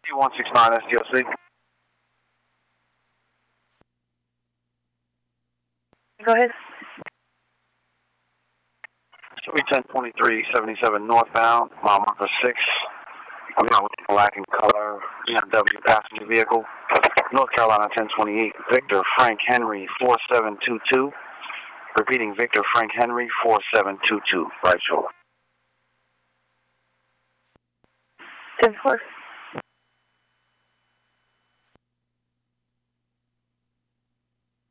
169 SDLC. Go ahead. Show 102377 northbound, mile marker 6. I'm not with black in color, BMW passenger vehicle. North Carolina 1028, Victor Frank Henry 4722. Repeating, Victor Frank Henry 4722, right shoulder. 10-4.